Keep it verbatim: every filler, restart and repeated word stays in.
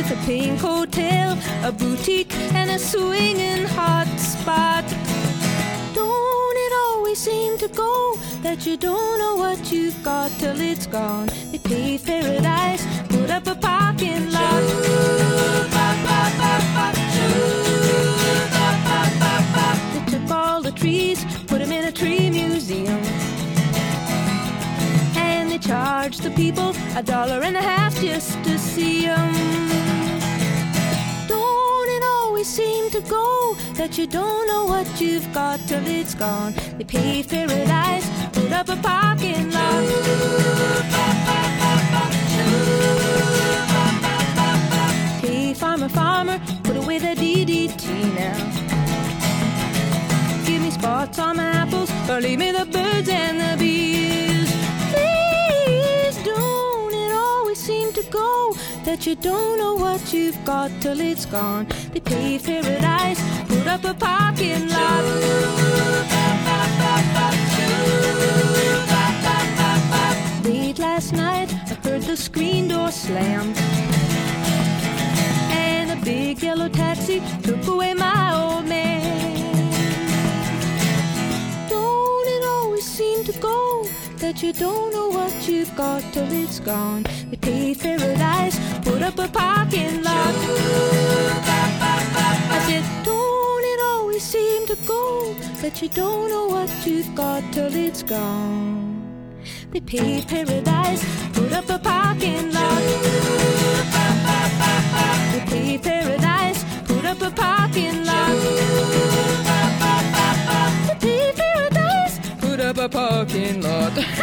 a pink hotel, a boutique, and a swinging hot spot. Don't it always seem to go that you don't know what you've got till it's gone? They paved paradise, put up a parking lot. They took all the trees, put them in a tree museum, and they charged the people a dollar and a half just to see them. Don't it always seem to go that you don't know what you've got till it's gone? They paved paradise, put up a parking lot. Hey, farmer, farmer, put away the D D T now. Give me spots on my apples, or leave me the birds and the bees. Please, don't it always seem to go that you don't know what you've got till it's gone? They paved paradise, put up a parking lot. Late last night, I heard the screen door slam, and a big yellow taxi took away my old man. Don't it always seem to go that you don't know what you've got till it's gone? They paved paradise, put up a parking lot. I said, don't it always seem to go that you don't know what you've got till it's gone? They paved paradise, put up a parking lot. They paved paradise, put up a parking lot. They paved paradise, put up a parking lot.